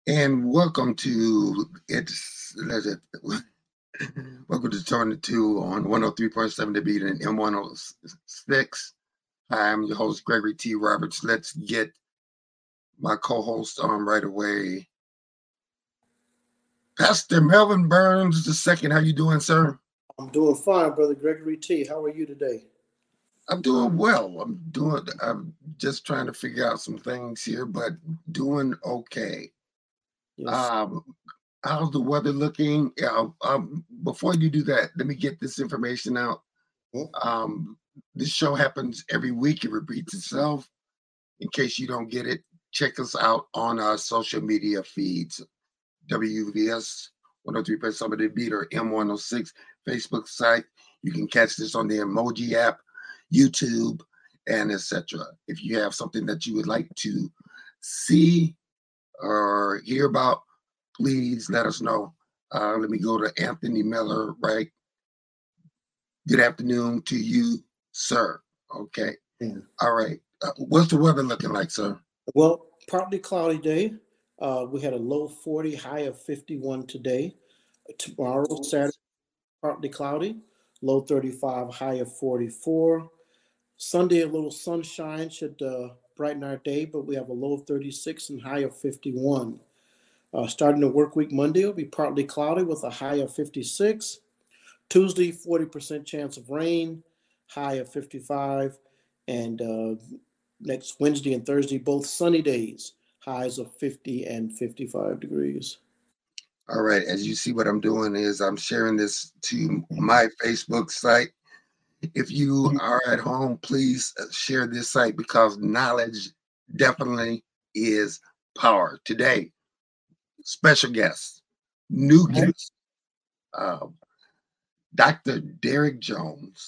And welcome to welcome to Turn Two on 103.7 The Beat and M106. I'm your host, Gregory T. Roberts. Let's get my co-host on right away. Pastor Melvin Burns II. How you doing, sir? I'm doing fine, Brother Gregory T. How are you today? I'm doing well. I'm just trying to figure out some things here, but doing okay. Yes. Um, how's the weather looking? Before you do that, let me get this information out. Um, this show happens every week. It repeats itself. In case you don't get it, check us out on our social media feeds. WVS 103.7 The Beat or M106 Facebook site. You can catch this on the Emoji app, YouTube, and etc. If you have something that you would like to see or hear about, please let us know. Let me go to Anthony Miller, right? Good afternoon to you, sir. Okay. Yeah. All right. What's the weather looking like, sir? Well, partly cloudy day. We had a low 40, high of 51 today. Tomorrow, Saturday, partly cloudy, low 35, high of 44. Sunday, a little sunshine should brighten our day, but we have a low of 36 and high of 51. Starting the work week Monday will be partly cloudy with a high of 56. Tuesday, 40% chance of rain, high of 55. And next Wednesday and Thursday, both sunny days, highs of 50 and 55 degrees. All right. As you see, what I'm doing is I'm sharing this to my Facebook site. If you are at home, please share this site because knowledge definitely is power. Today, special guest, new guest, Dr. Derek Jones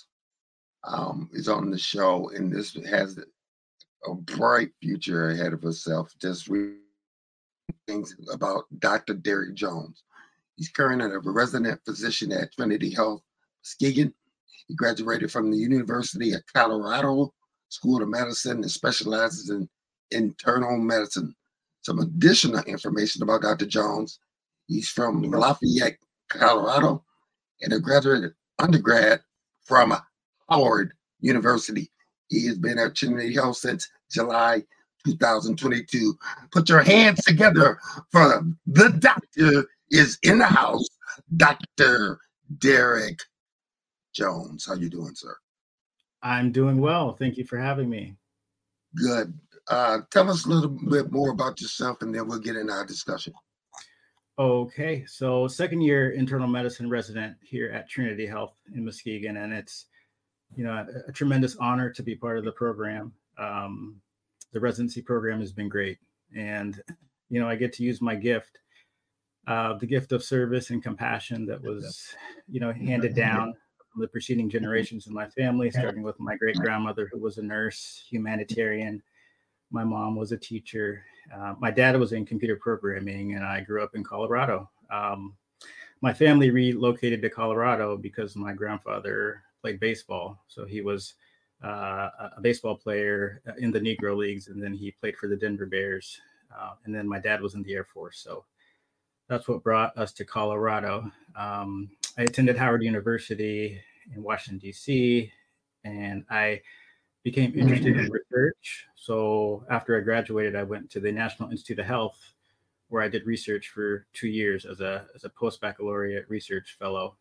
is on the show, and this has a bright future ahead of herself. Just reading things about Dr. Derek Jones. He's currently a resident physician at Trinity Health, Muskegon. He graduated from the University of Colorado School of Medicine and specializes in internal medicine. Some additional information about Dr. Jones. He's from Lafayette, Colorado, and a graduate undergrad from Howard University. He has been at Trinity Health since July 2022. Put your hands together for the doctor is in the house, Dr. Derek Jones. How you doing, sir? I'm doing well. Thank you for having me. Good. Tell us a little bit more about yourself, and then we'll get into our discussion. Okay, so second year internal medicine resident here at Trinity Health in Muskegon, and it's a tremendous honor to be part of the program. The residency program has been great, and I get to use my gift, the gift of service and compassion that was handed down from the preceding generations in my family, starting with my great grandmother, who was a nurse, humanitarian. My mom was a teacher. My dad was in computer programming, and I grew up in Colorado. My family relocated to Colorado because my grandfather played baseball. So he was a baseball player in the Negro Leagues, and then he played for the Denver Bears. And then my dad was in the Air Force. So that's what brought us to Colorado. I attended Howard University in Washington, D.C., and I became interested in research. So after I graduated, I went to the National Institute of Health, where I did research for 2 years as a post-baccalaureate research fellow.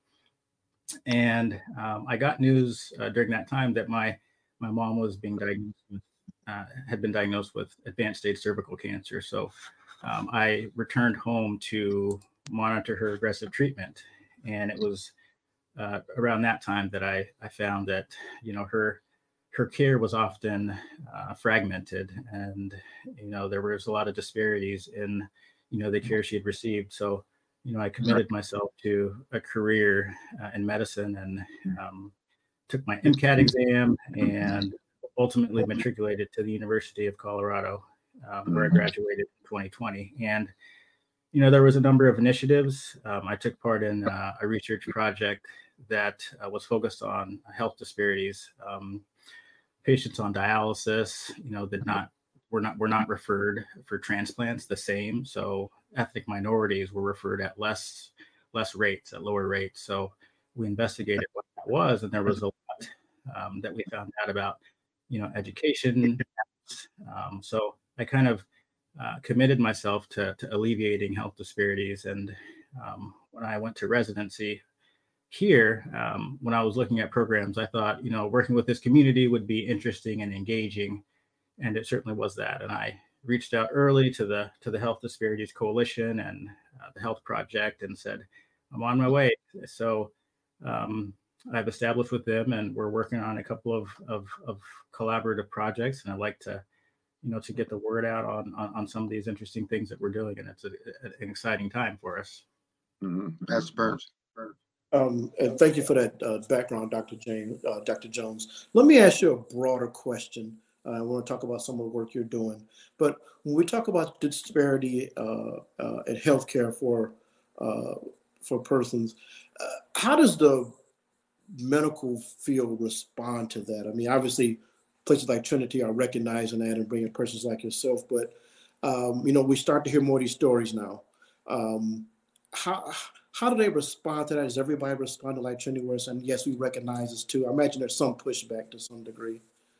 And I got news during that time that my mom was being diagnosed with, had been diagnosed with advanced stage cervical cancer. So I returned home to monitor her aggressive treatment. And it was around that time that I found that, her care was often fragmented, and there was a lot of disparities in the care she had received. So I committed myself to a career in medicine, and took my MCAT exam and ultimately matriculated to the University of Colorado, where I graduated in 2020. And there was a number of initiatives. I took part in a research project that was focused on health disparities. Patients on dialysis, were not referred for transplants the same. So ethnic minorities were referred at less rates, at lower rates. So we investigated what that was, and there was a lot that we found out about, education. So I kind of committed myself to alleviating health disparities. And when I went to residency here, when I was looking at programs, I thought, working with this community would be interesting and engaging, and it certainly was that. And I reached out early to the Health Disparities Coalition and the Health Project and said, I'm on my way. So I've established with them, and we're working on a couple of collaborative projects, and I'd like to to get the word out on some of these interesting things that we're doing, and it's an exciting time for us. That's Burns. And thank you for that background, Dr. Jones. Let me ask you a broader question. I want to talk about some of the work you're doing. But when we talk about disparity in healthcare for persons, how does the medical field respond to that? I mean, obviously, places like Trinity are recognizing that and bringing persons like yourself. But we start to hear more of these stories now. How do they respond to that? Does everybody respond to like Trinity, where it's saying, yes, we recognize this too? I imagine there's some pushback to some degree.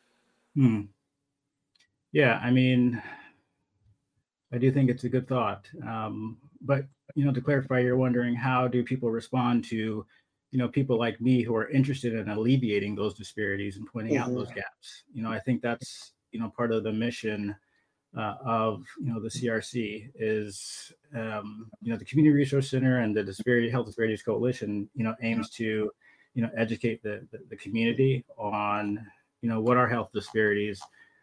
Yeah, I mean, I do think it's a good thought. But, to clarify, you're wondering how do people respond to, people like me who are interested in alleviating those disparities and pointing out those gaps. I think that's, part of the mission of, the CRC is, the Community Resource Center and the Health Disparities Coalition, aims to, educate the community on, what are health disparities,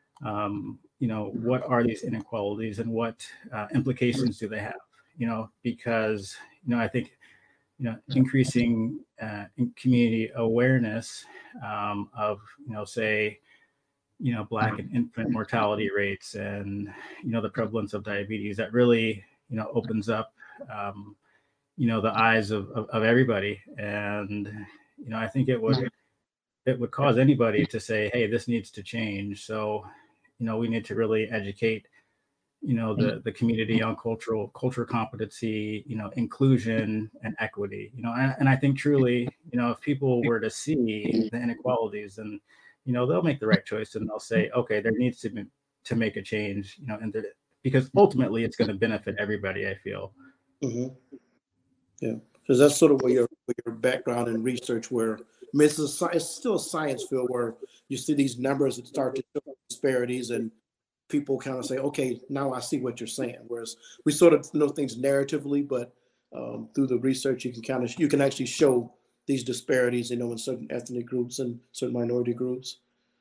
what are these inequalities and what implications do they have, because, I think, increasing community awareness of, say, Black and infant mortality rates and, the prevalence of diabetes, that really, opens up, the eyes of everybody. And, I think it would cause anybody to say, hey, this needs to change. So, we need to really educate, the community on culture competency, inclusion and equity, and I think truly, if people were to see the inequalities, then, they'll make the right choice and they'll say, okay, there needs to make a change, because ultimately it's going to benefit everybody, I feel. Yeah, because that's sort of where your background in research, where I mean, it's still a science field where you see these numbers that start to show disparities and people kind of say, okay, now I see what you're saying. Whereas we sort of know things narratively, but through the research, you can actually show these disparities, in certain ethnic groups and certain minority groups.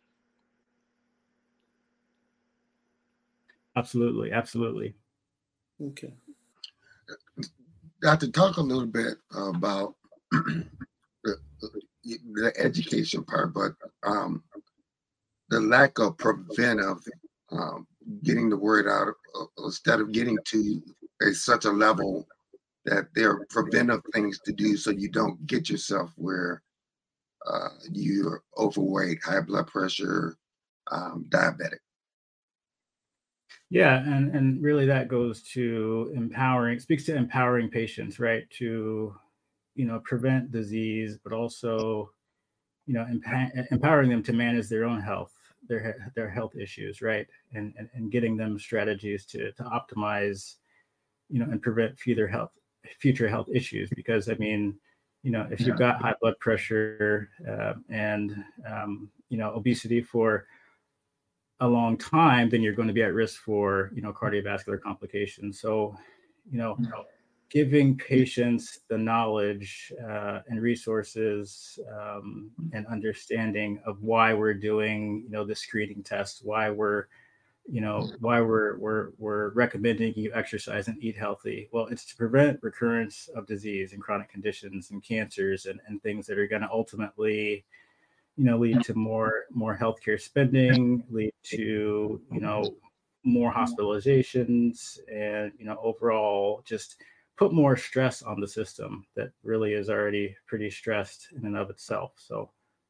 Absolutely. Okay. Got to talk a little bit about the education part, but the lack of preventive, getting the word out instead of getting to such a level that there are preventive things to do so you don't get yourself where you're overweight, high blood pressure, diabetic. Yeah, and really that goes to speaks to empowering patients, right? To, prevent disease, but also, empowering them to manage their own health, their health issues, right? And getting them strategies to optimize, and prevent future health issues. Because I mean, if you've got high blood pressure and obesity for a long time, then you're going to be at risk for cardiovascular complications. So giving patients the knowledge and resources and understanding of why we're doing the screening tests, why we're recommending you exercise and eat healthy. Well, it's to prevent recurrence of disease and chronic conditions and cancers and things that are going to ultimately lead to more healthcare spending, lead to more hospitalizations, and overall just put more stress on the system that really is already pretty stressed in and of itself. So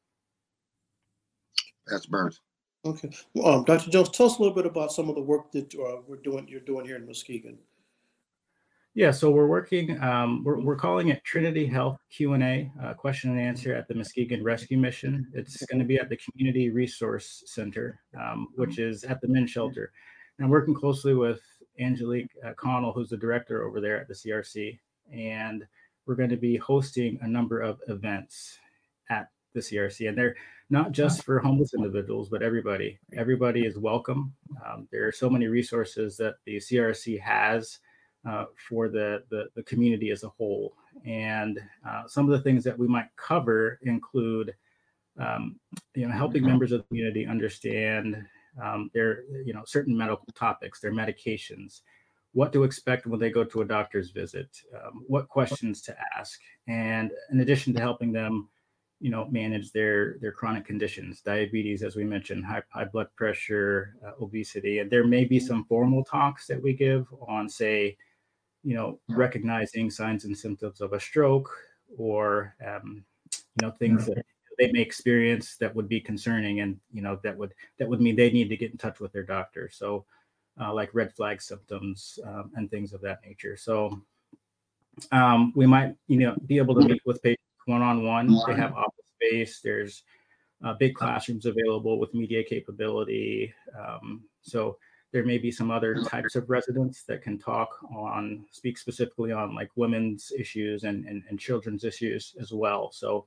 that's Burns. Okay, Dr. Jones, tell us a little bit about some of the work that you're doing here in Muskegon. Yeah, so we're working. We're calling it Trinity Health Q&A, question and answer at the Muskegon Rescue Mission. It's going to be at the Community Resource Center, which is at the Men's Shelter. And I'm working closely with Angelique Connell, who's the director over there at the CRC, and we're going to be hosting a number of events at the CRC, and they're not just for homeless individuals, but everybody. Everybody is welcome. There are so many resources that the CRC has for the community as a whole. And some of the things that we might cover include, helping members of the community understand their, certain medical topics, their medications, what to expect when they go to a doctor's visit, what questions to ask, and in addition to helping them, manage their chronic conditions, diabetes, as we mentioned, high blood pressure, obesity, and there may be some formal talks that we give on, say, recognizing signs and symptoms of a stroke, or things that they may experience that would be concerning, and that would mean they need to get in touch with their doctor. So like red flag symptoms and things of that nature. So we might be able to meet with patients one-on-one. They have office space. There's big classrooms available with media capability. So there may be some other types of residents that can speak specifically on like women's issues and children's issues as well. So,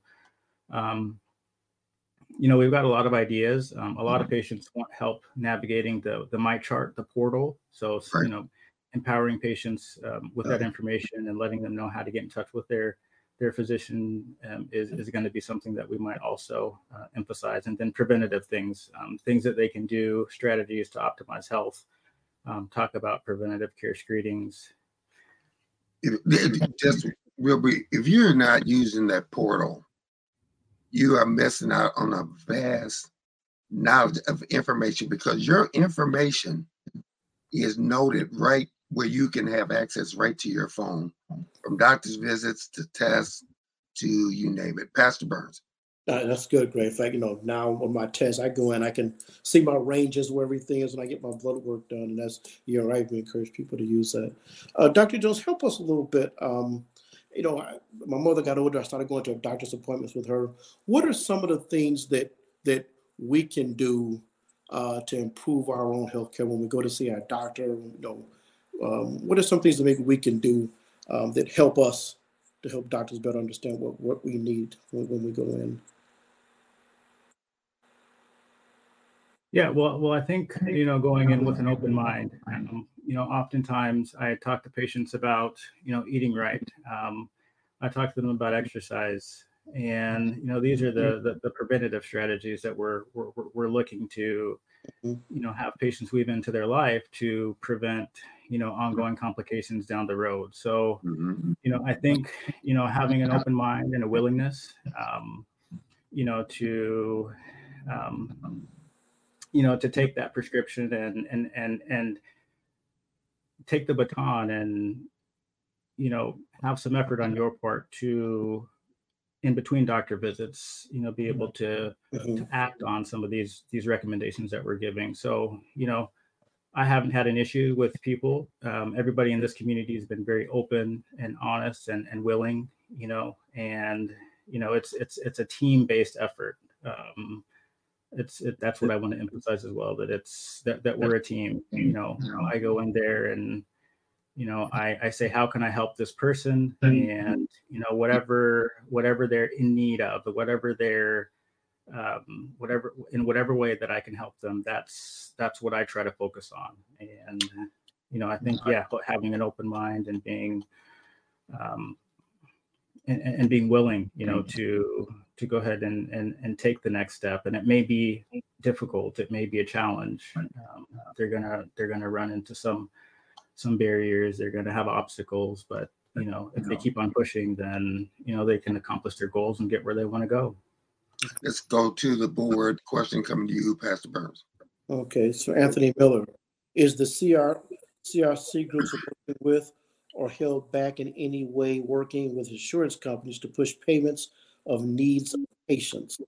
we've got a lot of ideas. A lot of patients want help navigating the MyChart, the portal. So, empowering patients with that information and letting them know how to get in touch with their physician is going to be something that we might also emphasize. And then preventative things that they can do, strategies to optimize health, talk about preventative care screenings. If you're not using that portal, you are missing out on a vast knowledge of information, because your information is noted right where you can have access right to your phone, from doctor's visits to tests to you name it. Pastor Burns. That's good, Greg. In fact, now on my test, I go in, I can see my ranges where everything is when I get my blood work done, and that's, you're right. We encourage people to use that. Dr. Jones, help us a little bit. My mother got older. I started going to doctor's appointments with her. What are some of the things that we can do to improve our own healthcare when we go to see our doctor? What are some things that maybe we can do that help us to help doctors better understand what we need when we go in? Yeah, well, I think, going in with an open mind, oftentimes I talk to patients about, eating right. I talk to them about exercise, and, these are the preventative strategies that we're looking to, have patients weave into their life to prevent, ongoing complications down the road. So, I think, having an open mind and a willingness, to take that prescription and take the baton and, have some effort on your part to, in between doctor visits, be able to act on some of these recommendations that we're giving. So, I haven't had an issue with people. Everybody in this community has been very open and honest and willing, and, it's a team-based effort. That's what I want to emphasize as well, that we're a team. I go in there and, I say, how can I help this person? And, whatever they're in need of, whatever they're, in whatever way that I can help them, that's what I try to focus on. And, I think, having an open mind and being, and being willing, to go ahead and take the next step. And it may be difficult. It may be a challenge. They're gonna run into some barriers. They're gonna have obstacles, but if they keep on pushing, then they can accomplish their goals and get where they want to go. Let's go to the board. Question coming to you, Pastor Burns. Okay, so Anthony Miller, is the CRC group supported with or held back in any way working with insurance companies to push payments of needs of patients?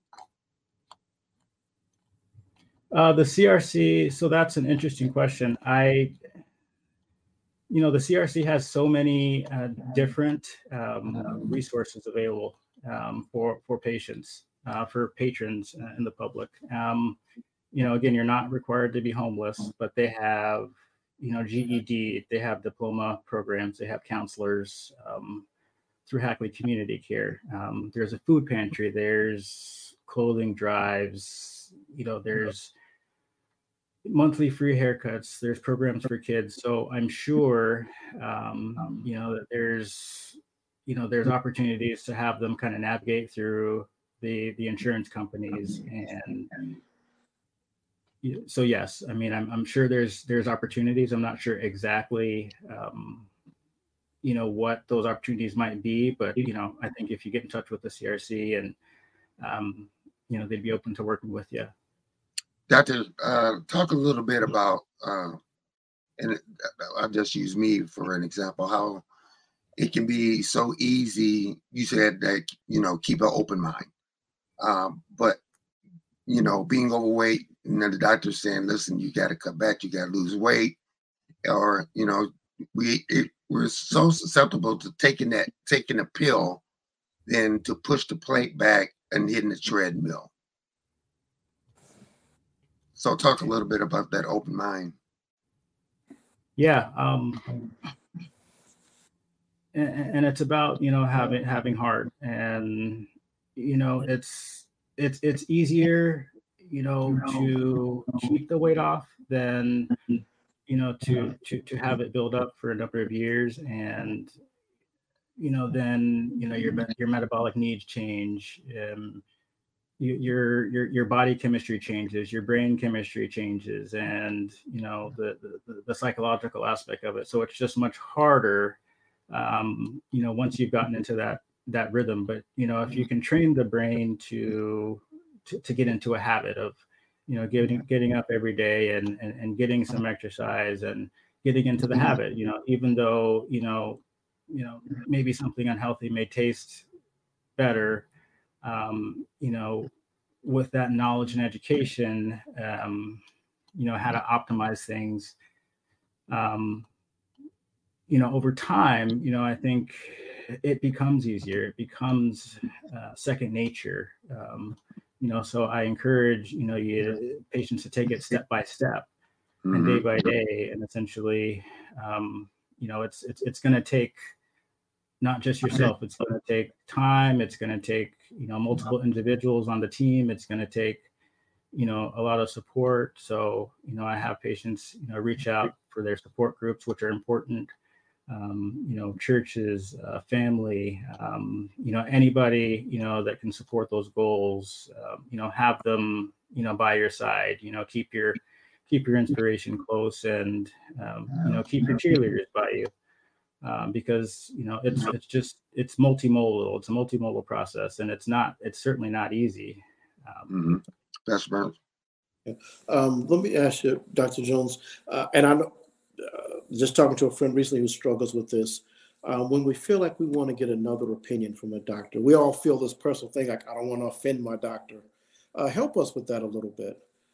The CRC, so that's an interesting question. the CRC has so many different resources available for patients, for patrons in the public. Again, you're not required to be homeless, but they have, GED, they have diploma programs, they have counselors through Hackley Community Care. There's a food pantry, there's clothing drives, there's monthly free haircuts, there's programs for kids. So I'm sure, that there's opportunities to have them kind of navigate through the insurance companies. And so, yes, I mean, I'm sure there's opportunities. I'm not sure exactly, what those opportunities might be, but, I think if you get in touch with the CRC and, they'd be open to working with you. Doctor, talk a little bit about, and I'll just use me for an example, how it can be so easy. You said that, keep an open mind. But, being overweight, and then the doctor's saying, listen, you got to cut back, you got to lose weight. Or, we're so susceptible to taking a pill than to push the plate back and hitting the treadmill. So talk a little bit about that open mind. Yeah. And it's about, having heart, and, it's easier, to keep the weight off than, to have it build up for a number of years. And, then, your metabolic needs change. Your body chemistry changes, your brain chemistry changes, and the psychological aspect of it. So it's just much harder, once you've gotten into that rhythm. But if you can train the brain to get into a habit of getting up every day and getting some exercise and getting into the habit, even though maybe something unhealthy may taste better. With that knowledge and education, how to optimize things, over time, I think it becomes easier. It becomes second nature. So I encourage, patients to take it step by step and day by day. And essentially, it's going to take not just yourself. It's going to take time. It's going to take, multiple individuals on the team. It's going to take, a lot of support. So, I have patients, reach out for their support groups, which are important. Churches, family, anybody, that can support those goals, have them, by your side, keep your inspiration close, and, keep your cheerleaders by you. Because it's multimodal. It's a multimodal process, and it's certainly not easy. That's right. Let me ask you, Dr. Jones, and I know, just talking to a friend recently who struggles with this. When we feel like we want to get another opinion from a doctor, we all feel this personal thing, like, I don't want to offend my doctor. Help us with that a little bit.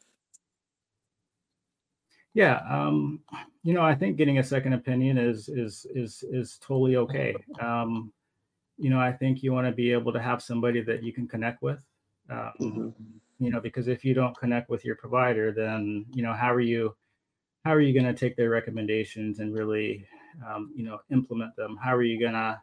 Yeah, I think getting a second opinion is totally okay. I think you want to be able to have somebody that you can connect with. Because if you don't connect with your provider, then how are you going to take their recommendations and really implement them? How are you gonna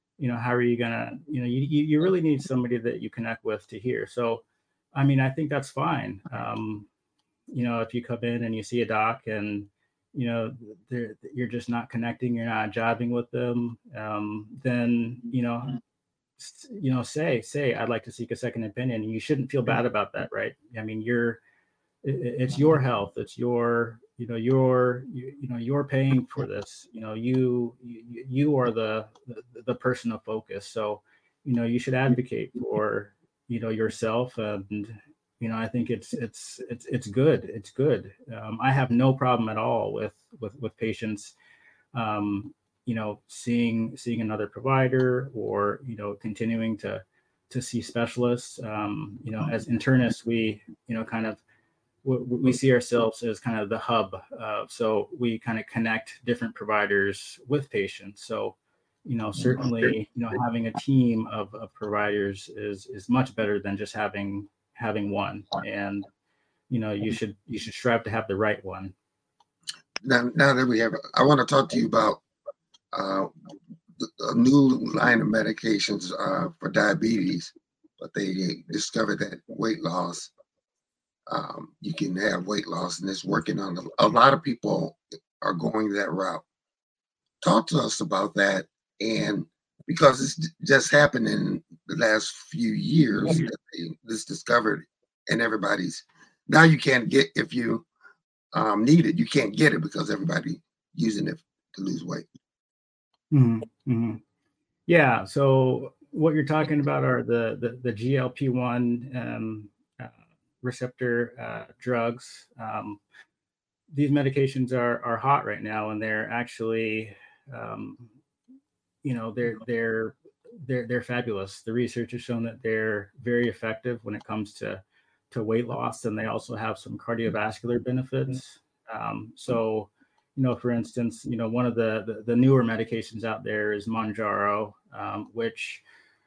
you really need somebody that you connect with to hear. So I mean, I think that's fine. If you come in and you see a doc and, you're just not connecting, you're not jiving with them, then, say, I'd like to seek a second opinion. And you shouldn't feel bad about that, right? I mean, it's your health. It's you're paying for this. You are the person of focus. So, you should advocate for, yourself. And, I think it's good. It's good. I have no problem at all with patients, seeing another provider, or, continuing to see specialists. As internists, we, kind of we see ourselves as kind of the hub. So we kind of connect different providers with patients. So, certainly, having a team of providers is much better than just having one. And, you should strive to have the right one. Now that we have, I want to talk to you about a new line of medications for diabetes, but they discovered that weight loss, you can have weight loss, and it's working on a lot of people are going that route. Talk to us about that, and because it's just happened in the last few years that this discovered, and everybody's now you can't get if you need it, you can't get it because everybody using it to lose weight. Mm-hmm. Mm-hmm. Yeah. So what you're talking about are the GLP-1 receptor drugs. These medications are hot right now, and they're actually, they're fabulous. The research has shown that they're very effective when it comes to weight loss, and they also have some cardiovascular benefits. So, for instance, one of the newer medications out there is Mounjaro, which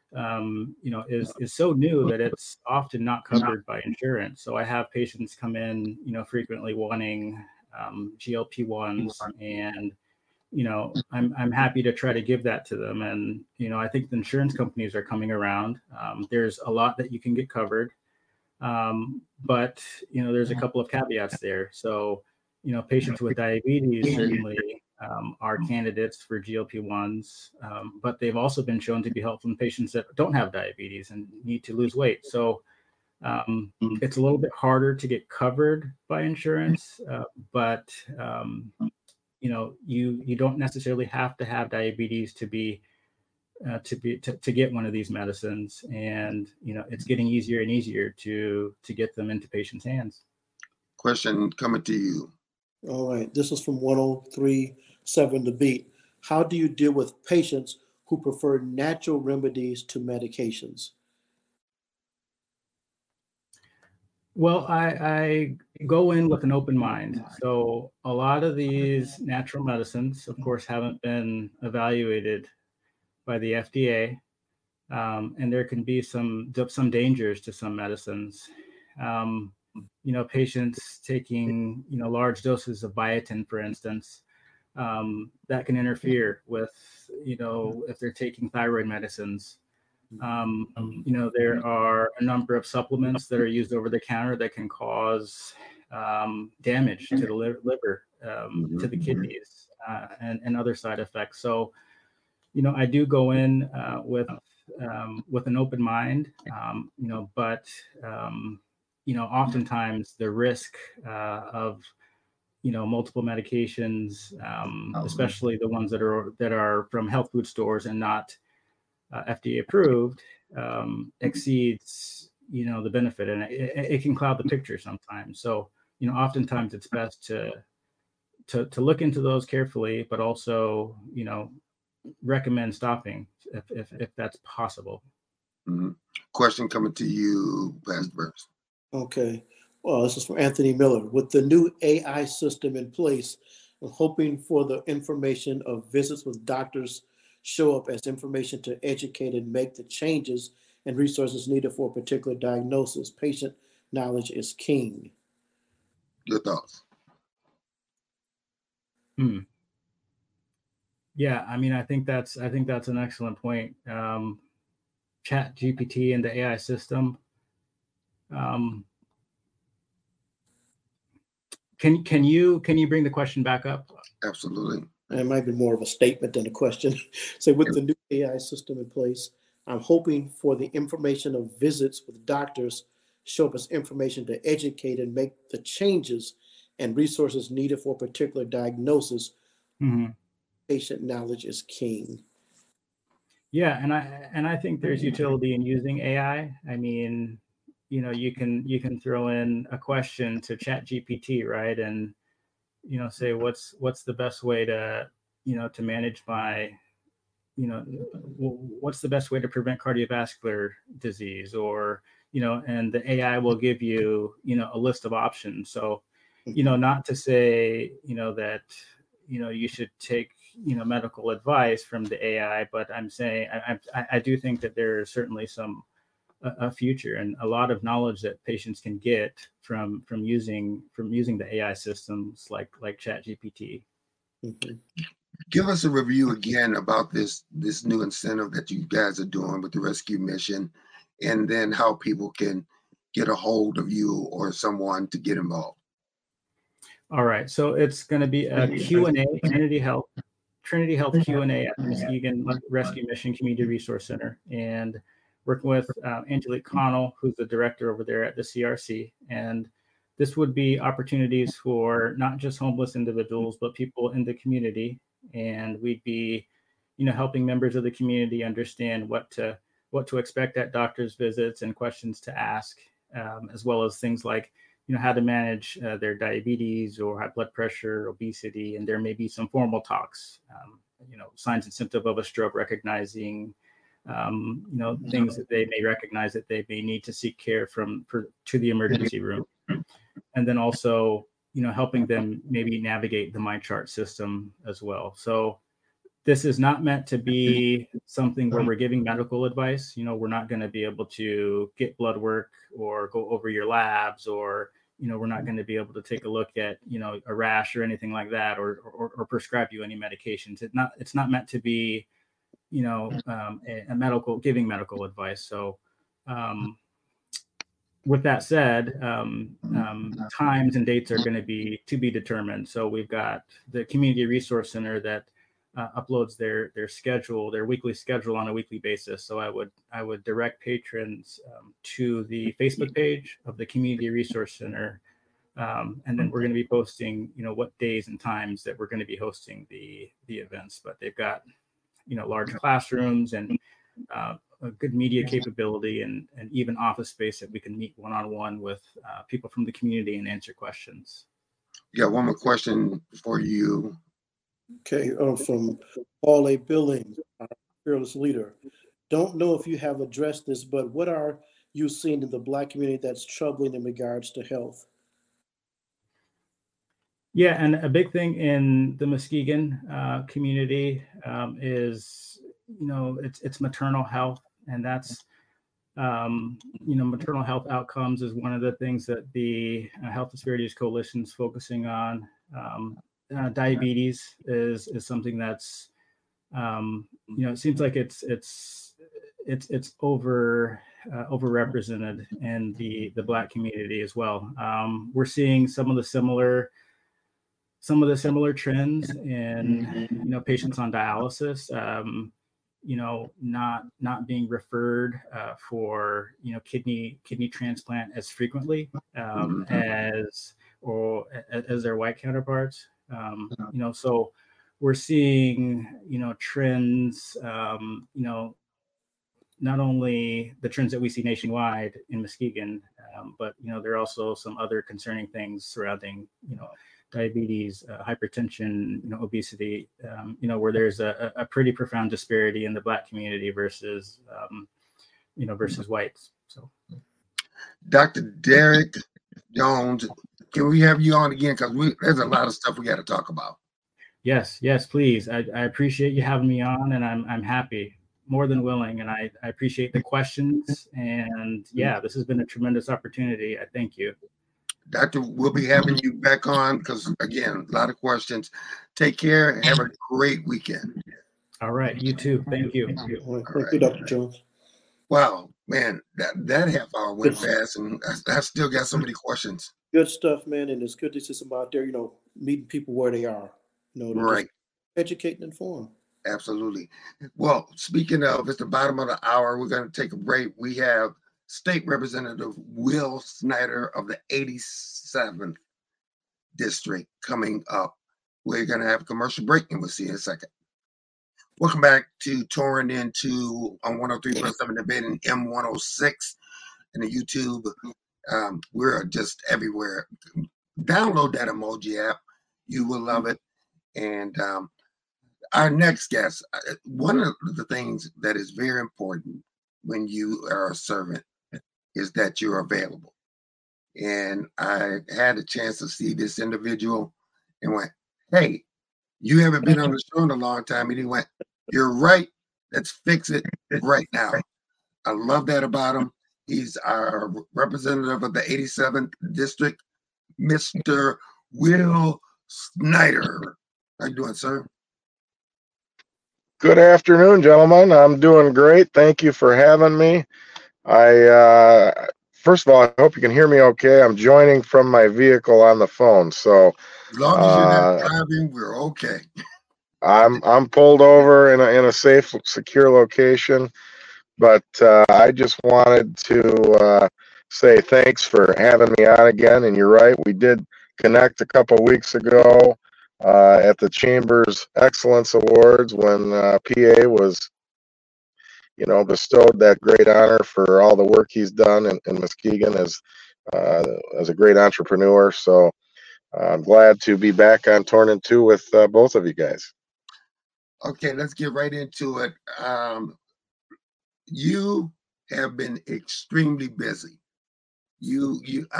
is so new that it's often not covered by insurance. So I have patients come in, frequently wanting GLP-1s, and I'm happy to try to give that to them. And I think the insurance companies are coming around. There's a lot that you can get covered, but there's a couple of caveats there. So patients with diabetes certainly are candidates for GLP-1s, but they've also been shown to be helpful in patients that don't have diabetes and need to lose weight. So it's a little bit harder to get covered by insurance, but you don't necessarily have to have diabetes to get one of these medicines, and it's getting easier and easier to get them into patients' hands. Question coming to you. All right, this is from 103.7 The Beat. How do you deal with patients who prefer natural remedies to medications? Well, I go in with an open mind. So a lot of these natural medicines, of course, haven't been evaluated by the FDA, and there can be some dangers to some medicines. Patients taking large doses of biotin, for instance, that can interfere with if they're taking thyroid medicines. There are a number of supplements that are used over the counter that can cause damage to the liver, to the kidneys, and other side effects. So, I do go in with an open mind, but oftentimes the risk of multiple medications, especially the ones that are from health food stores and not FDA approved, exceeds the benefit, and it can cloud the picture sometimes. So oftentimes it's best to look into those carefully, but also recommend stopping if that's possible. Mm-hmm. Question coming to you, Pastor Burns. Okay. Well, this is from Anthony Miller. With the new AI system in place, I'm hoping for the information of visits with doctors show up as information to educate and make the changes and resources needed for a particular diagnosis. Patient knowledge is king. Your thoughts? Yeah, I think that's an excellent point. Chat GPT and the AI system. Can you bring the question back up? Absolutely. It might be more of a statement than a question. So with the new AI system in place, I'm hoping for the information of visits with doctors show up as information to educate and make the changes and resources needed for a particular diagnosis. Mm-hmm. Patient knowledge is king. Yeah, and I think there's utility in using AI. You can throw in a question to Chat GPT, right? And say what's the best way to to manage my what's the best way to prevent cardiovascular disease, or and the AI will give you, a list of options. So, not to say, that, you should take, medical advice from the AI, but I'm saying I do think that there is certainly a future and a lot of knowledge that patients can get from using the AI systems like ChatGPT. Mhm. Give us a review again about this new incentive that you guys are doing with the rescue mission, and then how people can get a hold of you or someone to get involved. All right, so it's going to be a Q&A, Trinity Health Q&A at the Muskegon Rescue Mission Community Resource Center, and working with Angelique Connell, who's the director over there at the CRC. And this would be opportunities for not just homeless individuals, but people in the community. And we'd be, helping members of the community understand what to expect at doctor's visits and questions to ask, as well as things like, how to manage their diabetes or high blood pressure, obesity, and there may be some formal talks, signs and symptoms of a stroke, recognizing, things that they may recognize that they may need to seek care to the emergency room. And then also, helping them maybe navigate the MyChart system as well. So this is not meant to be something where we're giving medical advice. We're not going to be able to get blood work or go over your labs, or, we're not going to be able to take a look at, a rash or anything like that, or prescribe you any medications. It's not meant to be, giving medical advice. So, with that said, times and dates are going to be determined. So we've got the Community Resource Center that uploads their schedule, their weekly schedule on a weekly basis. So I would direct patrons to the Facebook page of the Community Resource Center, and then we're going to be posting, what days and times that we're going to be hosting the events. But they've got, large classrooms and a good media capability and even office space that we can meet one-on-one with people from the community and answer questions. Yeah, one more question for you. Okay, from Paul A. Billings, our fearless leader. Don't know if you have addressed this, but what are you seeing in the Black community that's troubling in regards to health? Yeah, and a big thing in the Muskegon community is, it's maternal health, and that's, maternal health outcomes is one of the things that the Health Disparities Coalition is focusing on. Diabetes is something that's, it seems like it's overrepresented in the Black community as well. We're seeing some of the similar trends in, patients on dialysis, not being referred for, kidney transplant as frequently as their white counterparts. So we're seeing, trends, not only the trends that we see nationwide in Muskegon, but, there are also some other concerning things surrounding, diabetes, hypertension, obesity, where there's a pretty profound disparity in the Black community versus whites. So, Dr. Derek Jones, can we have you on again? Because there's a lot of stuff we got to talk about. Yes, please. I appreciate you having me on, and I'm happy, more than willing, and I appreciate the questions. And yeah, this has been a tremendous opportunity. I thank you. Doctor, we'll be having you back on because, again, a lot of questions. Take care and have a great weekend. All right. You too. Thank you. Thank you, Dr. Jones. Wow, man, that half hour went fast, and I still got so many questions. Good stuff, man. And it's good to see somebody out there, meeting people where they are. Right. Educate and inform. Absolutely. Well, speaking of, it's the bottom of the hour. We're going to take a break. We have State Representative Will Snyder of the 87th District coming up. We're going to have a commercial break, and we'll see you in a second. Welcome back to Touring Into on 103.7 The Bend and M106 and the YouTube. We're just everywhere. Download that emoji app. You will love it. And our next guest, one of the things that is very important when you are a servant is that you're available. And I had a chance to see this individual and went, hey, you haven't been on the show in a long time. And he went, you're right. Let's fix it right now. I love that about him. He's our representative of the 87th District, Mr. Will Snyder. How you doing, sir? Good afternoon, gentlemen. I'm doing great. Thank you for having me. First of all, I hope you can hear me okay. I'm joining from my vehicle on the phone, so as long as you're not driving, we're okay. I'm pulled over in a safe, secure location. But I just wanted to say thanks for having me on again. And you're right, we did connect a couple of weeks ago at the Chamber's Excellence Awards when PA was, bestowed that great honor for all the work he's done in Muskegon as a great entrepreneur. So I'm glad to be back on Torn in Two with both of you guys. Okay, let's get right into it. You have been extremely busy. You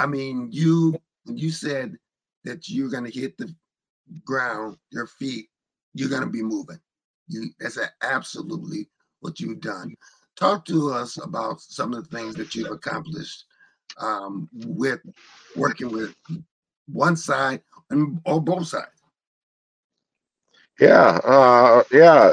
said that you're going to hit the ground, your feet, you're going to be moving. That's absolutely what you've done. Talk to us about some of the things that you've accomplished with working with one side or both sides. Yeah.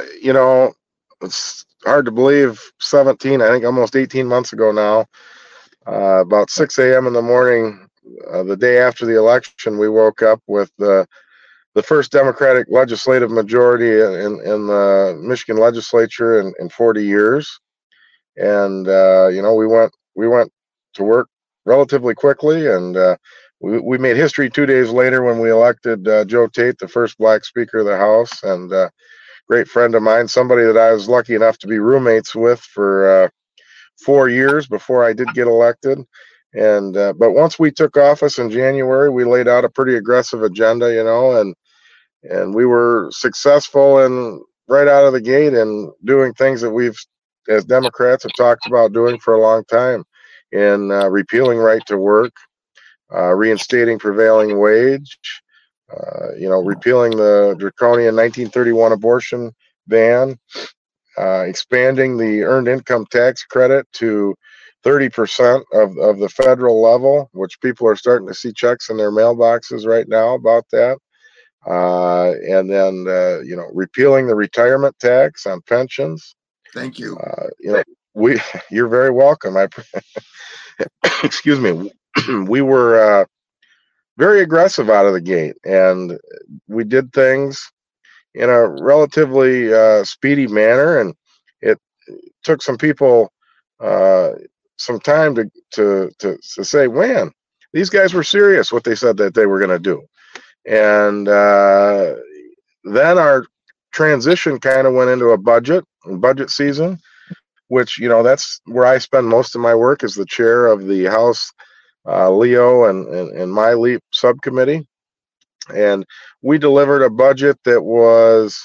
It's hard to believe 17, I think almost 18 months ago now, about 6 a.m. in the morning, the day after the election, we woke up with the first Democratic legislative majority in the Michigan legislature in 40 years. And, we went to work relatively quickly, and we made history 2 days later when we elected Joe Tate, the first Black Speaker of the House, and great friend of mine, somebody that I was lucky enough to be roommates with for 4 years before I did get elected. And but once we took office in January, we laid out a pretty aggressive agenda, and we were successful in right out of the gate in doing things that we've, as Democrats, have talked about doing for a long time, in repealing right to work, reinstating prevailing wage, repealing the draconian 1931 abortion ban, expanding the earned income tax credit to 30% of the federal level, which people are starting to see checks in their mailboxes right now about that. And then, repealing the retirement tax on pensions. Thank you. You're very welcome. Excuse me. We were very aggressive out of the gate, and we did things in a relatively speedy manner, and it took some people some time to say, man, these guys were serious what they said that they were going to do. And then our transition kind of went into a budget season, which, that's where I spend most of my work as the chair of the House Leo and my LEAP subcommittee. And we delivered a budget that was,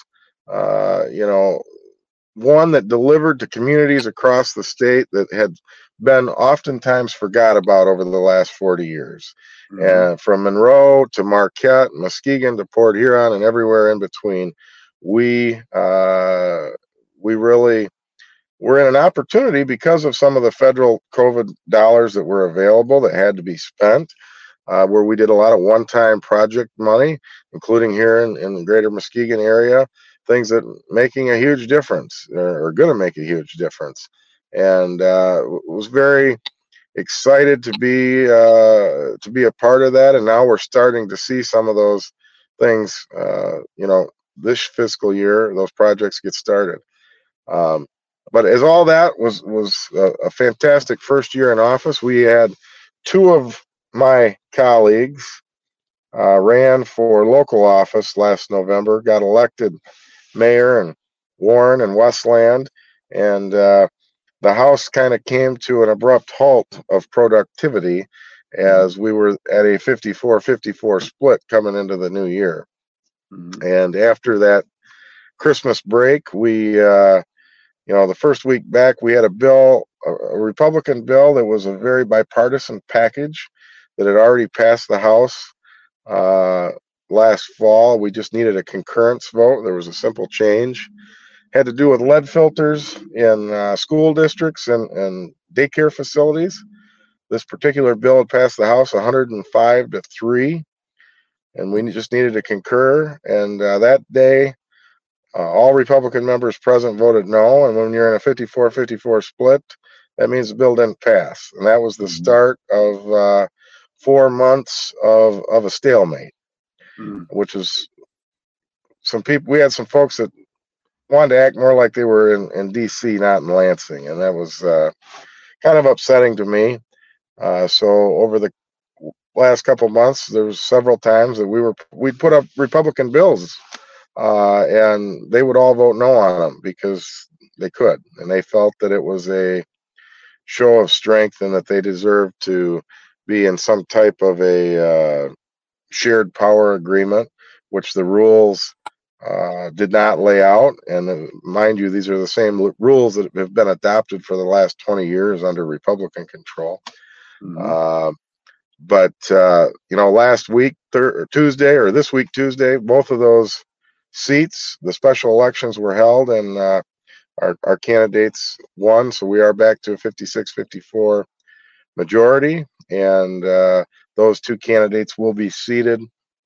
one that delivered to communities across the state that had been oftentimes forgot about over the last 40 years. And from Monroe to Marquette, Muskegon to Port Huron, and everywhere in between, we really were in an opportunity because of some of the federal COVID dollars that were available that had to be spent, where we did a lot of one-time project money, including here in the greater Muskegon area, things that making a huge difference or going to make a huge difference. And was very excited to be a part of that. And now we're starting to see some of those things, this fiscal year, those projects get started. But as all that was a fantastic first year in office, we had two of my colleagues ran for local office last November, got elected mayor in Warren and Westland, and the House kind of came to an abrupt halt of productivity as we were at a 54-54 split coming into the new year. And after that Christmas break, we, the first week back, we had a bill a Republican bill that was a very bipartisan package that had already passed the House last fall. We just needed a concurrence vote. There was a simple change. Had to do with lead filters in school districts and daycare facilities. This particular bill had passed the House 105-3, and we just needed to concur. And that day, all Republican members present voted no. And when you're in a 54-54 split, that means the bill didn't pass. And that was the start of 4 months of a stalemate, which is we had some folks that wanted to act more like they were in D.C., not in Lansing. And that was kind of upsetting to me. So over the last couple of months, there was several times that we'd put up Republican bills, and they would all vote no on them because they could, and they felt that it was a show of strength and that they deserved to be in some type of a shared power agreement, which the rules did not lay out. And mind you, these are the same rules that have been adopted for the last 20 years under Republican control. But last week, Tuesday, or this week, Tuesday, both of those seats, the special elections were held, and our candidates won. So we are back to a 56-54 majority, and those two candidates will be seated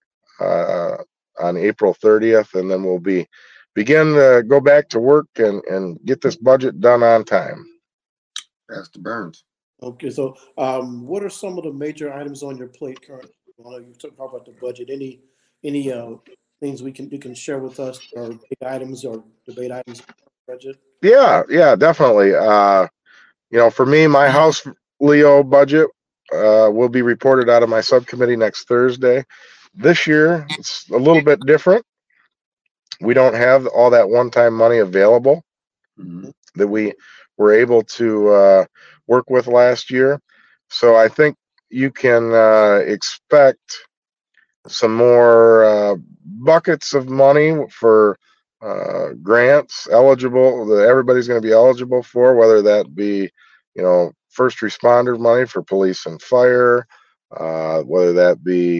on April 30th, and then we'll begin to go back to work and get this budget done on time. Pastor Burns. Okay, so what are some of the major items on your plate currently? You talk about the budget. Any things you can share with us, or big items or debate items in the budget? Yeah, definitely. For me, my House Leo budget will be reported out of my subcommittee next Thursday. This year, it's a little bit different. We don't have all that one-time money available that we were able to work with last year. So I think you can expect some more buckets of money for grants eligible that everybody's going to be eligible for, whether that be, first responder money for police and fire, whether that be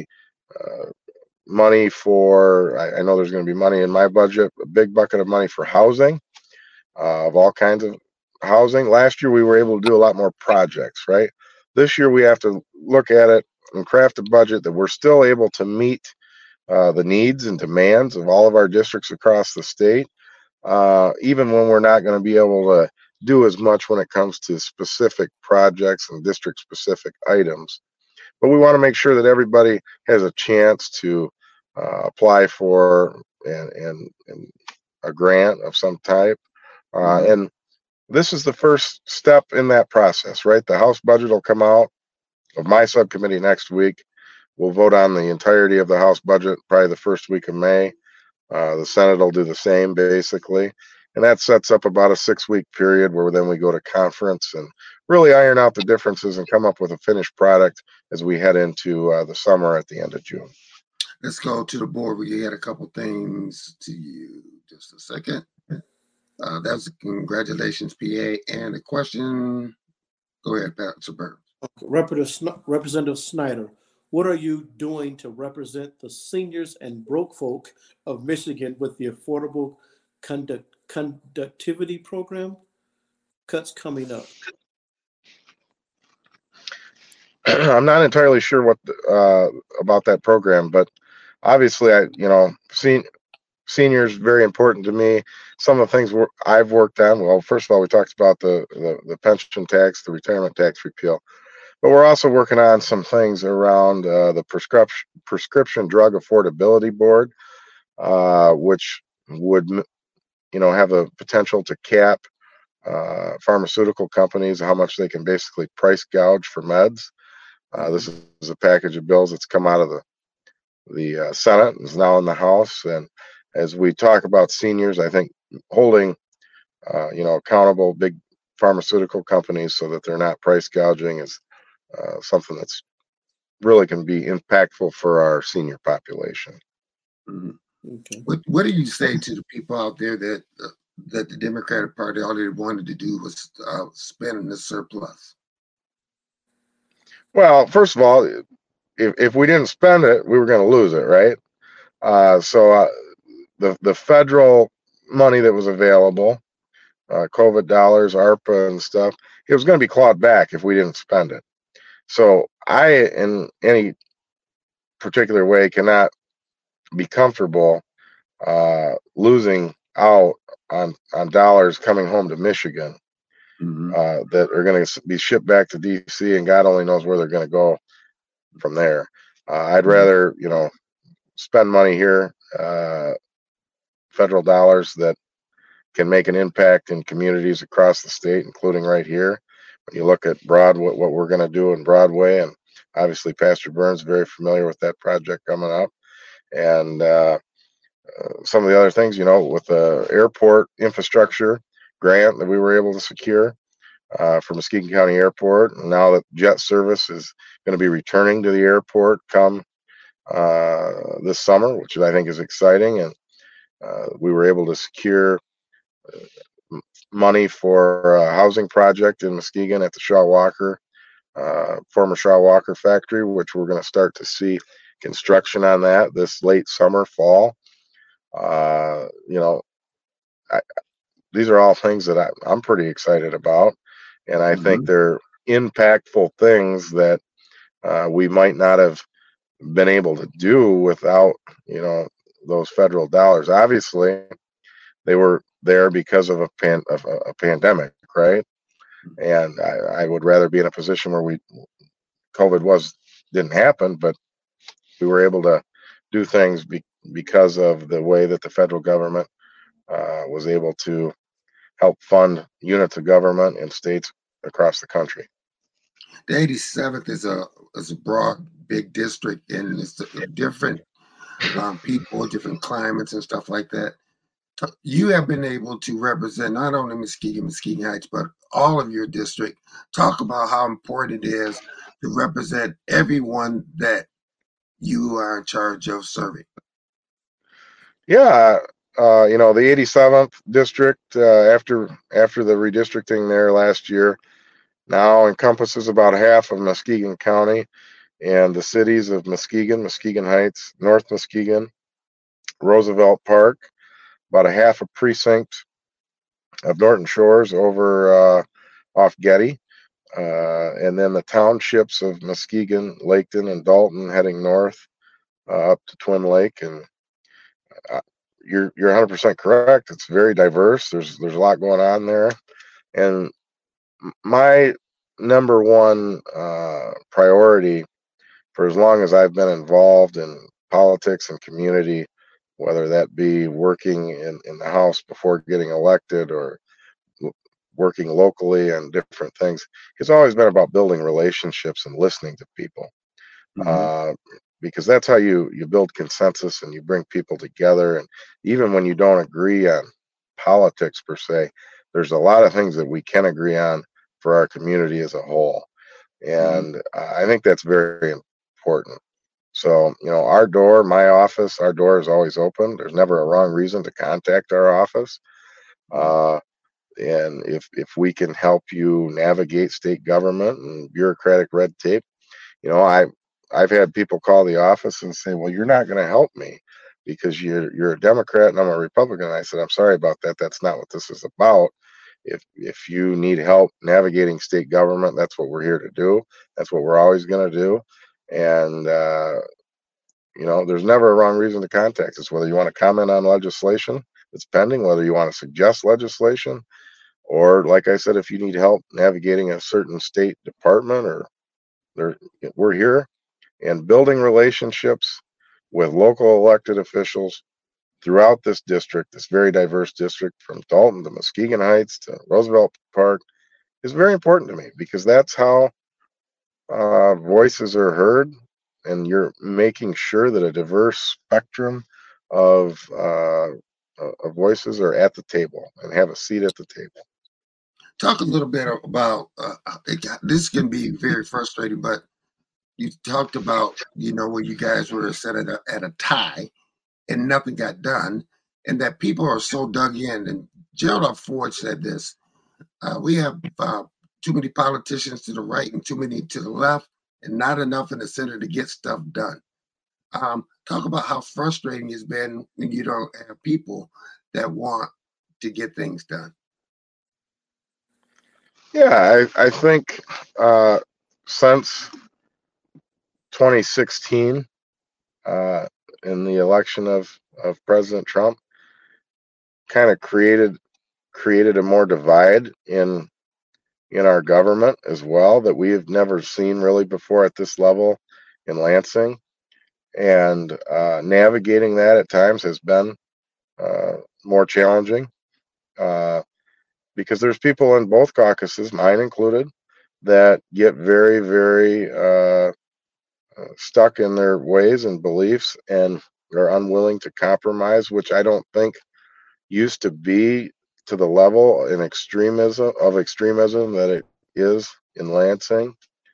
money for, I know there's going to be money in my budget, a big bucket of money for housing, of all kinds of housing. Last year, we were able to do a lot more projects, right? This year, we have to look at it and craft a budget that we're still able to meet the needs and demands of all of our districts across the state, even when we're not going to be able to do as much when it comes to specific projects and district-specific items. But we want to make sure that everybody has a chance to apply for and a grant of some type. And this is the first step in that process, right? The House budget will come out of my subcommittee next week. We'll vote on the entirety of the House budget probably the first week of May. The Senate will do the same, basically. And that sets up about a 6-week period where then we go to conference and really iron out the differences and come up with a finished product as we head into the summer at the end of June. Let's go to the board. We had a couple things to you. Just a second. That's congratulations, PA. And a question. Go ahead, Pastor Burns. Representative Snyder, what are you doing to represent the seniors and broke folk of Michigan with the Affordable Conductivity Program cuts coming up? I'm not entirely sure what about that program, but obviously, seniors very important to me. Some of the things I've worked on. Well, first of all, we talked about the pension tax, the retirement tax repeal, but we're also working on some things around the prescription drug affordability board, which would have a potential to cap pharmaceutical companies, how much they can basically price gouge for meds. This is a package of bills that's come out of the Senate and is now in the House. And as we talk about seniors, I think holding accountable big pharmaceutical companies so that they're not price gouging is something that's really can be impactful for our senior population. Okay. What do you say to the people out there that that the Democratic Party, all they wanted to do was spend the surplus? Well, first of all, if we didn't spend it, we were going to lose it, right? So the federal money that was available, COVID dollars, ARPA and stuff, it was going to be clawed back if we didn't spend it. So I, in any particular way, cannot be comfortable losing out on dollars coming home to Michigan that are going to be shipped back to DC, and God only knows where they're going to go from there. I'd rather, spend money here, federal dollars that can make an impact in communities across the state, including right here. When you look at what we're going to do in Broadway, and obviously Pastor Burns is very familiar with that project coming up, and some of the other things, with the airport infrastructure grant that we were able to secure for Muskegon County Airport. And now that jet service is going to be returning to the airport come this summer, which I think is exciting. And we were able to secure money for a housing project in Muskegon at the Shaw Walker, former Shaw Walker factory, which we're going to start to see construction on that this late summer, fall. These are all things that I'm pretty excited about. And I think they're impactful things that we might not have been able to do without, those federal dollars. Obviously, they were there because of a pandemic, right? And I would rather be in a position where COVID didn't happen, but we were able to do things because of the way that the federal government was able to help fund units of government in states across the country. The 87th is a broad, big district, and it's different people, different climates, and stuff like that. You have been able to represent not only Muskegon Heights, but all of your district. Talk about how important it is to represent everyone that you are in charge of serving. Yeah, the 87th district, after the redistricting there last year, now encompasses about half of Muskegon County and the cities of Muskegon, Muskegon Heights, North Muskegon, Roosevelt Park, about a half a precinct of Norton Shores over off Getty, and then the townships of Muskegon, Laketon, and Dalton heading north up to Twin Lake. And you're 100% correct. It's very diverse. There's a lot going on there, and my number one priority for as long as I've been involved in politics and community, whether that be working in the House before getting elected or working locally and different things, it's always been about building relationships and listening to people. Because that's how you build consensus and you bring people together. And even when you don't agree on politics per se, there's a lot of things that we can agree on for our community as a whole. And I think that's very important. So, my office, our door is always open. There's never a wrong reason to contact our office. And if we can help you navigate state government and bureaucratic red tape, I've had people call the office and say, well, you're not going to help me because you're a Democrat and I'm a Republican. And I said, I'm sorry about that. That's not what this is about. If you need help navigating state government, that's what we're here to do. That's what we're always going to do. And, there's never a wrong reason to contact us, whether you want to comment on legislation that's pending, whether you want to suggest legislation, or like I said, if you need help navigating a certain state department, we're here. And building relationships with local elected officials throughout this district, this very diverse district from Dalton to Muskegon Heights to Roosevelt Park, is very important to me because that's how voices are heard, and you're making sure that a diverse spectrum of voices are at the table and have a seat at the table. Talk a little bit about this can be very frustrating, but you talked about, when you guys were set at a tie and nothing got done, and that people are so dug in and Gerald R. Ford said this. We have too many politicians to the right and too many to the left, and not enough in the center to get stuff done. Talk about how frustrating it's been when you don't have people that want to get things done. Yeah, I think since 2016, in the election of President Trump, kind of created a more divide in our government as well that we have never seen really before at this level in Lansing. And navigating that at times has been more challenging because there's people in both caucuses, mine included, that get very, very stuck in their ways and beliefs and are unwilling to compromise, which I don't think used to be to the level of extremism that it is in Lansing.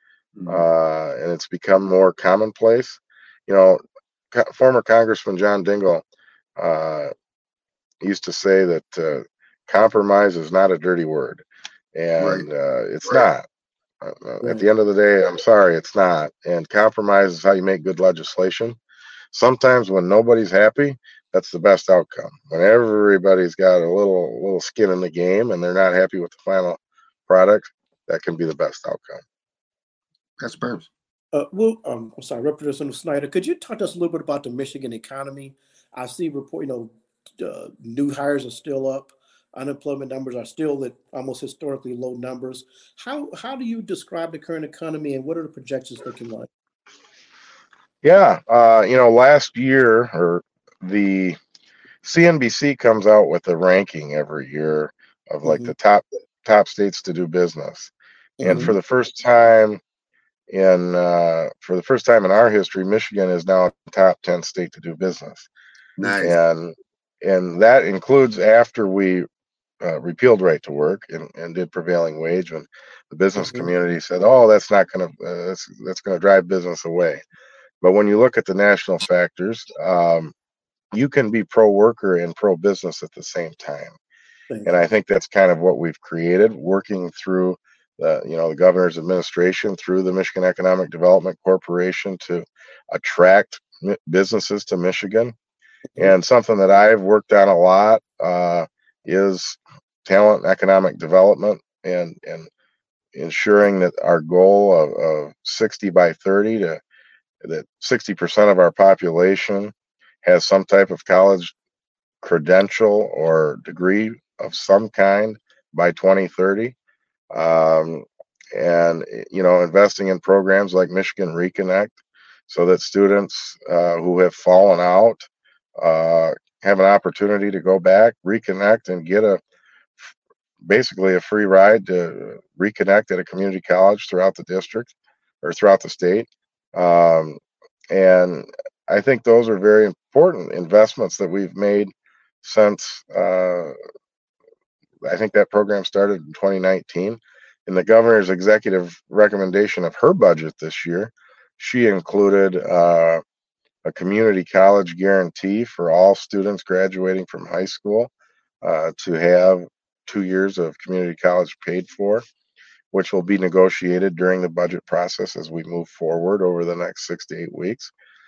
And it's become more commonplace. You know, former Congressman John Dingell used to say that compromise is not a dirty word, and it's not. At the end of the day, I'm sorry, it's not. And compromise is how you make good legislation. Sometimes when nobody's happy, that's the best outcome. When everybody's got a little skin in the game and they're not happy with the final product, that can be the best outcome. That's Burns. I'm sorry, Representative Snyder, could you talk to us a little bit about the Michigan economy? I see report, new hires are still up. Unemployment numbers are still at almost historically low numbers. How do you describe the current economy and what are the projections looking like? Yeah, last year, or the CNBC comes out with a ranking every year of like the top states to do business. And for the first time in our history, Michigan is now a top 10 state to do business. Nice. And that includes after we repealed right to work and did prevailing wage, when the business community said, "Oh, that's not going to that's going to drive business away." But when you look at the national factors, you can be pro worker and pro business at the same time. And I think that's kind of what we've created, working through the governor's administration, through the Michigan Economic Development Corporation, to attract businesses to Michigan. And something that I've worked on a lot is talent and economic development, and ensuring that our goal of 60 by 30, that 60% of our population has some type of college credential or degree of some kind by 2030. And investing in programs like Michigan Reconnect, so that students who have fallen out have an opportunity to go back, reconnect, and get basically a free ride to reconnect at a community college throughout the district or throughout the state. And I think those are very important investments that we've made since I think that program started in 2019. In the governor's executive recommendation of her budget this year, she included a community college guarantee for all students graduating from high school to have 2 years of community college paid for, which will be negotiated during the budget process as we move forward over the next 6 to 8 weeks.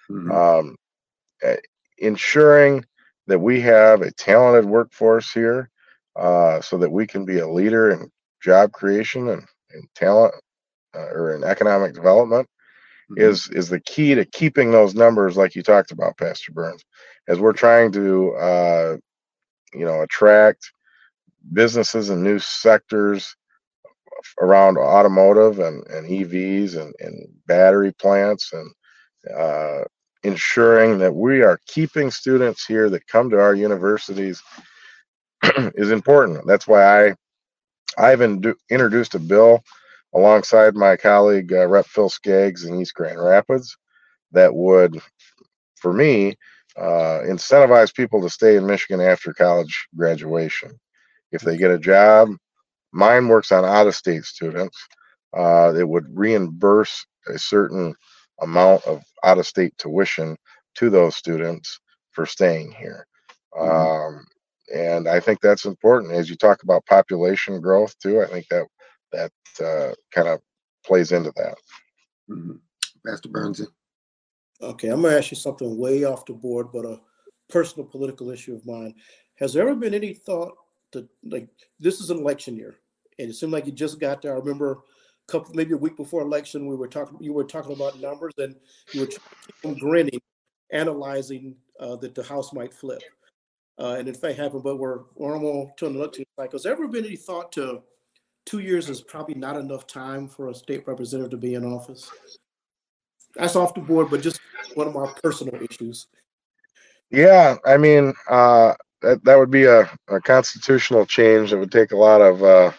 Ensuring that we have a talented workforce here so that we can be a leader in job creation and talent or in economic development is the key to keeping those numbers, like you talked about, Pastor Burns, as we're trying to attract businesses and new sectors around automotive and EVs and battery plants, and ensuring that we are keeping students here that come to our universities is important. That's why I've introduced a bill alongside my colleague Rep. Phil Skaggs in East Grand Rapids that would, for me, incentivize people to stay in Michigan after college graduation. If they get a job, mine works on out-of-state students. It would reimburse a certain amount of out-of-state tuition to those students for staying here. and I think that's important as you talk about population growth too. I think that kind of plays into that. Mhm. Pastor Burns. Okay, I'm gonna ask you something way off the board, but a personal political issue of mine. Has there ever been any thought to, like, this is an election year, and it seemed like you just got there. I remember maybe a week before election, you were talking about numbers, and you were trying to keep them grinning, analyzing that the House might flip, and in fact happened. But we're almost turning up to it. Like, has there ever been any thought to 2 years is probably not enough time for a state representative to be in office? That's off the board, but just one of my personal issues. Yeah, I mean, that would be a constitutional change that would take a lot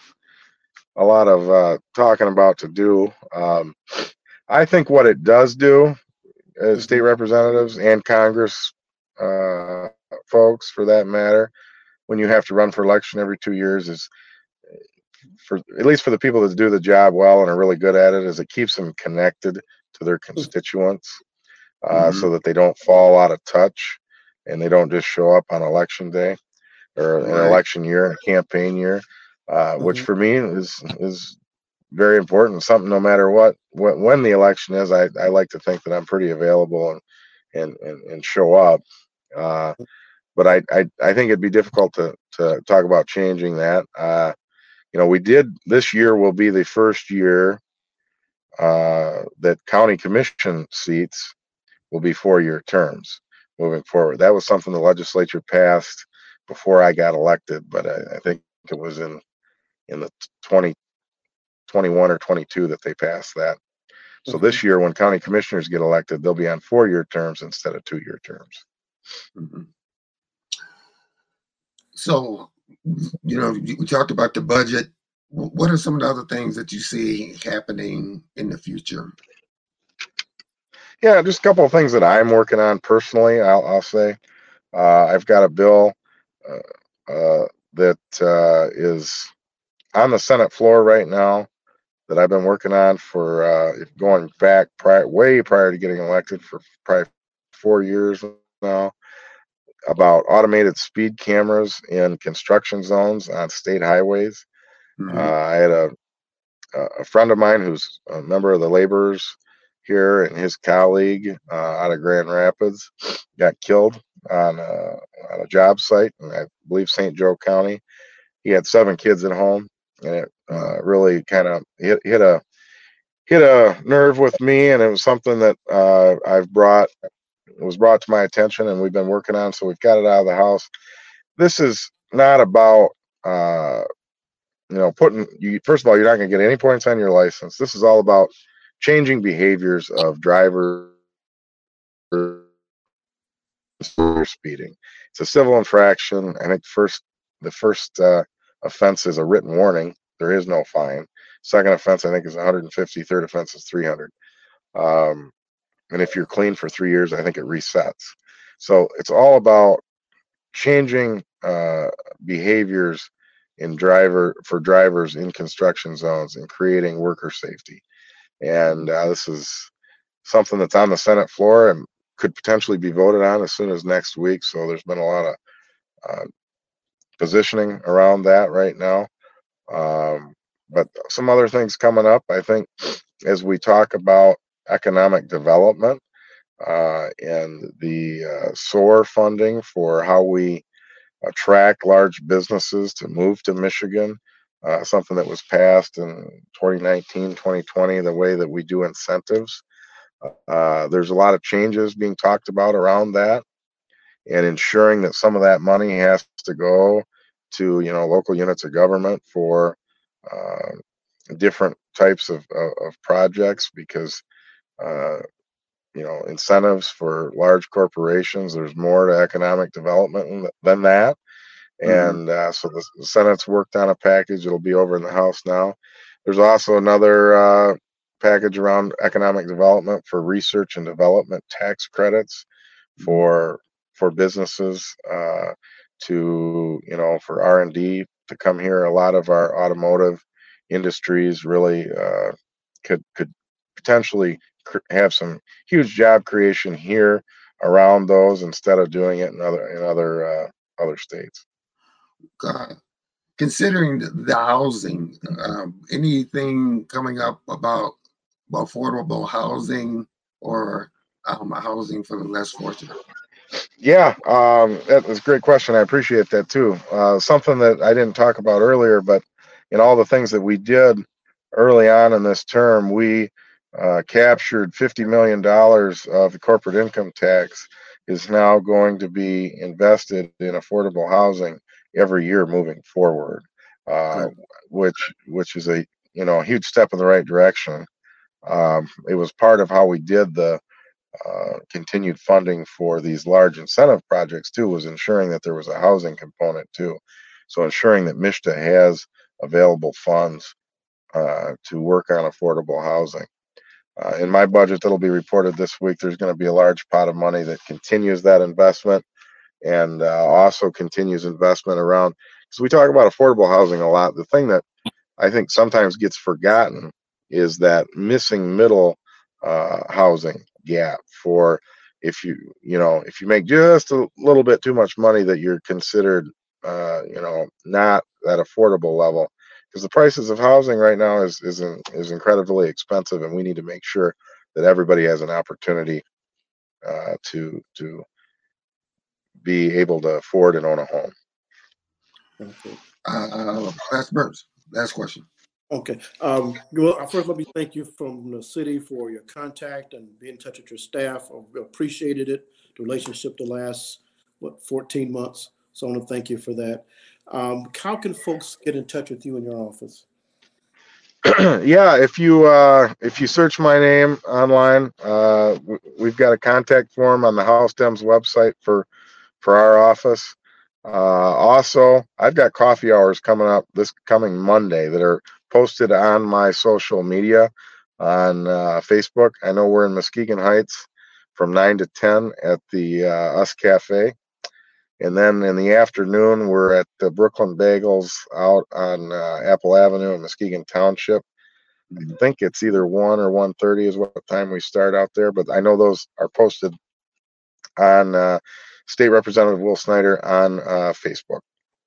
of talking about to do. I think what it does do, as state representatives and Congress folks, for that matter, when you have to run for election every 2 years, is for at least for the people that do the job well and are really good at it, is it keeps them connected to their constituents, so that they don't fall out of touch and they don't just show up on election day or an Right. election year, a campaign year, which for me is very important. Something, no matter when the election is, I like to think that I'm pretty available and show up. But I think it'd be difficult to talk about changing that. We did, this year will be the first year that county commission seats will be 4-year terms moving forward. That was something the legislature passed before I got elected, but I think it was in the 2021 or 22 that they passed that. So this year, when county commissioners get elected, they'll be on 4-year terms instead of 2-year terms. Mhm. So, we talked about the budget. What are some of the other things that you see happening in the future? Yeah, just a couple of things that I'm working on personally. I'll say I've got a bill that is on the Senate floor right now that I've been working on for going back way prior to getting elected, for probably 4 years now, about automated speed cameras in construction zones on state highways. I had a friend of mine who's a member of the laborers here, and his colleague out of Grand Rapids got killed on a job site in, I believe, St. Joe County. He had 7 kids at home, and it really kind of hit a nerve with me, and it was something that it was brought to my attention, and we've been working on. So we've got it out of the house. This is not about putting you. First of all, you're not going to get any points on your license. This is all about changing behaviors of drivers speeding. It's a civil infraction. I think the first offense is a written warning. There is no fine. Second offense, I think, is 150. Third offense is 300. And if you're clean for 3 years, I think it resets. So it's all about changing behaviors for drivers in construction zones and creating worker safety. And this is something that's on the Senate floor and could potentially be voted on as soon as next week. So there's been a lot of positioning around that right now. But some other things coming up, I think, as we talk about economic development and the SOAR funding for how we attract large businesses to move to Michigan, something that was passed in 2019, 2020, the way that we do incentives. There's a lot of changes being talked about around that, and ensuring that some of that money has to go to local units of government for different types of projects, because incentives for large corporations, there's more to economic development than that. And so the Senate's worked on a package. It'll be over in the House now. There's also another package around economic development for research and development tax credits for businesses for R&D to come here. A lot of our automotive industries really could potentially have some huge job creation here around those, instead of doing it in other states. considering the housing, anything coming up about affordable housing or housing for the less fortunate? Yeah, that was a great question. I appreciate that too. Something that I didn't talk about earlier, but in all the things that we did early on in this term, we captured $50 million of the corporate income tax is now going to be invested in affordable housing every year moving forward, uh, which is a huge step in the right direction. It was part of how we did the continued funding for these large incentive projects too, was ensuring that there was a housing component too. So ensuring that MSHDA has available funds to work on affordable housing. In my budget that'll be reported this week, there's going to be a large pot of money that continues that investment and also continues investment around, because we talk about affordable housing a lot. The thing that I think sometimes gets forgotten is that missing middle housing gap for if you make just a little bit too much money, that you're considered not that affordable level, because the prices of housing right now is incredibly expensive, and we need to make sure that everybody has an opportunity to be able to afford and own a home. Okay. Last question. Okay. Well, first, let me thank you from the city for your contact and being in touch with your staff. I appreciated it, the relationship the last, 14 months. So I want to thank you for that. How can folks get in touch with you in your office? Yeah, if you search my name online, we've got a contact form on the House Dems website for our office. Also, I've got coffee hours coming up this coming Monday that are posted on my social media on Facebook. I know we're in Muskegon Heights from 9 to 10 at the Us Cafe. And then in the afternoon, we're at the Brooklyn Bagels out on Apple Avenue in Muskegon Township. I think it's either 1 or 1:30 is what time we start out there, but I know those are posted on State Representative Will Snyder on Facebook.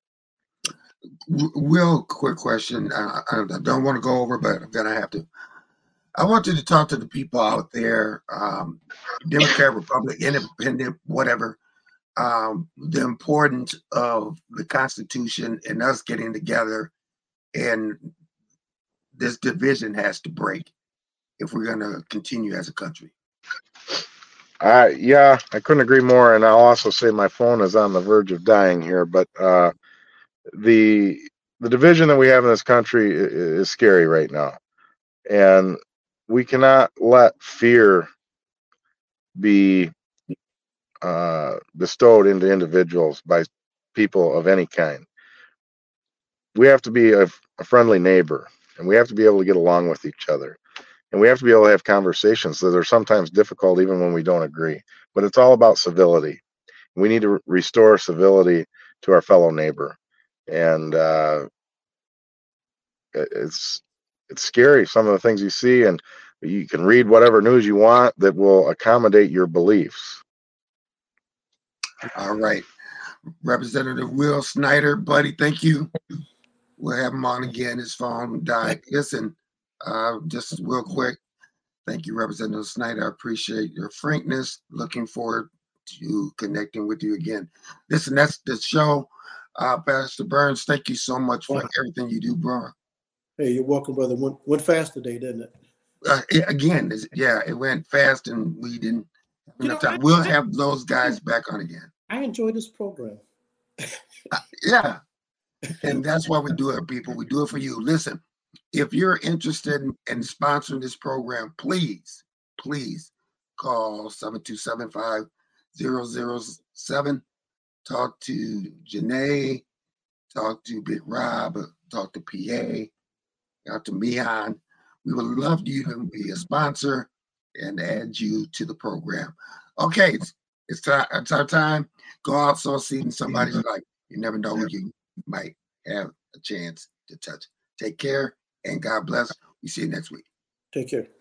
Real quick question. I don't want to go over, but I'm going to have to. I want you to talk to the people out there, Democrat, Republican, Independent, whatever, the importance of the Constitution and us getting together, and this division has to break if we're going to continue as a country. Yeah, I couldn't agree more. And I'll also say my phone is on the verge of dying here, but the division that we have in this country is scary right now, and we cannot let fear be bestowed into individuals by people of any kind. We have to be a friendly neighbor, and we have to be able to get along with each other, and we have to be able to have conversations that are sometimes difficult even when we don't agree, but it's all about civility. We need to restore civility to our fellow neighbor, and it's scary, some of the things you see, and you can read whatever news you want that will accommodate your beliefs. All right. Representative Will Snyder, buddy, thank you. We'll have him on again. His phone died. Listen, just real quick, thank you, Representative Snyder. I appreciate your frankness. Looking forward to connecting with you again. Listen, that's the show. Pastor Burns, thank you so much for everything you do, bro. Hey, you're welcome, brother. Went fast today, didn't it? It went fast, and we didn't have enough time. We'll have those guys back on again. I enjoy this program. Yeah. And that's why we do it, people. We do it for you. Listen, if you're interested in sponsoring this program, please call 727-5007. Talk to Janae, talk to Big Rob, talk to PA, talk to Mihan. We would love you to be a sponsor and add you to the program. Okay, it's our time. Go out, sow seed in somebody's life. You never know who you might have a chance to touch. Take care, and God bless. We see you next week. Take care.